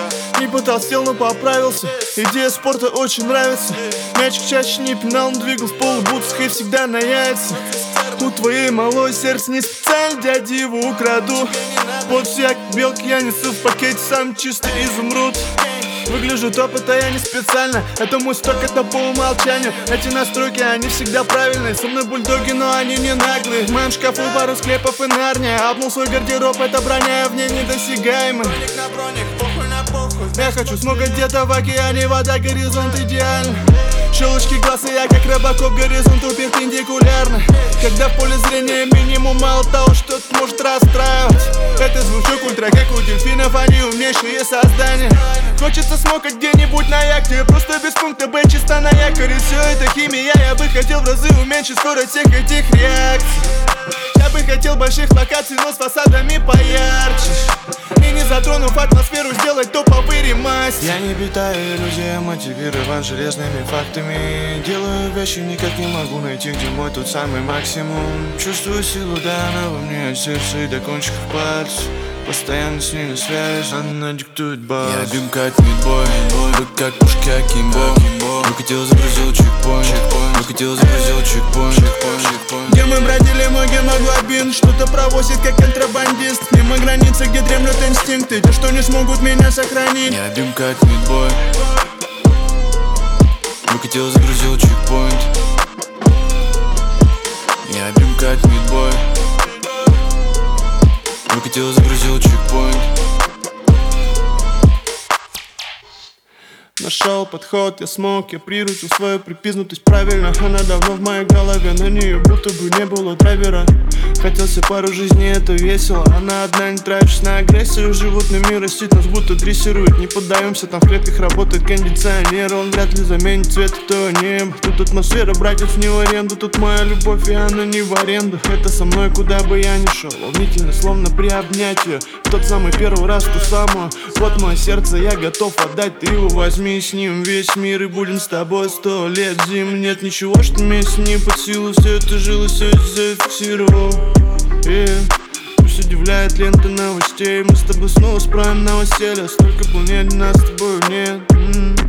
Не потолстел, но поправился. Идея спорта очень нравится. Мячик чаще не пинал, но двигал в полубутсах и всегда на яйца. У твоей малой сердце не специально, дяди его украду. Под всяк белки я несу в пакете сам чистый изумруд. Выгляжу топ, это я не специально. Это мой сток, это по умолчанию. Эти настройки, они всегда правильные. Со мной бульдоги, но они не наглые. В моем шкафу пару склепов и нарния. Обнул свой гардероб, это броня, в ней недосягаемый. Я хочу смога где-то в океане. Вода, горизонт идеально. Щелочки глаз, и я как Робокоп, горизонту перпендикулярно. Когда в поле зрения минимум, мало того, что-то может расстраивать. Это звучок ультра, как у дельфинов, они умнейшие создания. Хочется смокать где-нибудь на яхте, просто без пункта Б, чисто на якоре. Все это химия, я бы хотел в разы уменьшить скорость всех этих реакций. Я бы хотел больших локаций, но с фасадами поярче. И не затронув атмосферу, сделать топовый ремастер. Я не питаю иллюзий, мотивирован железными фактами. Делаю вещи, никак не могу найти, где мой тот самый максимум. Чувствую силу, да, она во мне от сердца и до кончиков пальцев. Постоянно с ней на связь, она диктует бас. Я бим как мидбой, вы как пушки Акимбо. Выкатил, загрузил чекпоинт, выкатил, загрузил чекпоинт. Где мы бродили, мой гемоглобин что-то провозит, как контрабандист. Мимо границы, где дремлют инстинкты, те, что не смогут меня сохранить. Я бим как мидбой, выкатил, загрузил чекпоинт. Я бим как мидбой, выкатил, загрузил чекпоинт. Нашел подход, я смог, я приручил свою припизнутость правильно. Она давно в моей голове, на нее будто бы не было драйвера. Хотел себе пару жизней, это весело. Она одна, не тратишь на агрессию. Животный мир растит, нас будто дрессирует. Не поддаемся, там в клетках работает кондиционер. Он вряд ли заменит цвет этого неба. Тут атмосфера, братьев не в аренду. Тут моя любовь, и она не в аренду. Это со мной, куда бы я ни шел. Волнительно, словно приобнять ее. В тот самый первый раз, ту самую. Вот мое сердце, я готов отдать, ты его возьми. С ним весь мир и будем с тобой 100 лет зим. Нет ничего, что вместе не под силу. Все это жило, все это зафиксировал. Пусть удивляет лента новостей. Мы с тобой снова справим новоселье. Столько планет, нас с тобой нет.